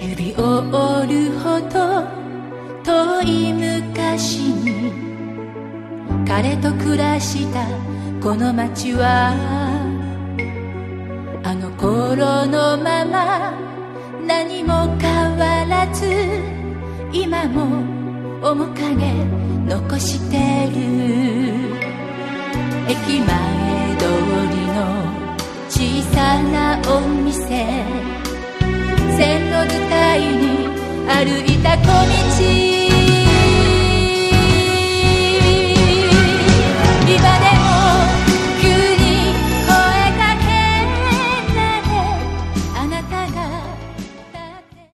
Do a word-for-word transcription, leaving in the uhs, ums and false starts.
指を折るほど遠い昔に彼と暮らしたこの街はあの頃のまま何も変わらず今も面影残してる。駅前通りの小さなお店、線路伝いに歩いた小道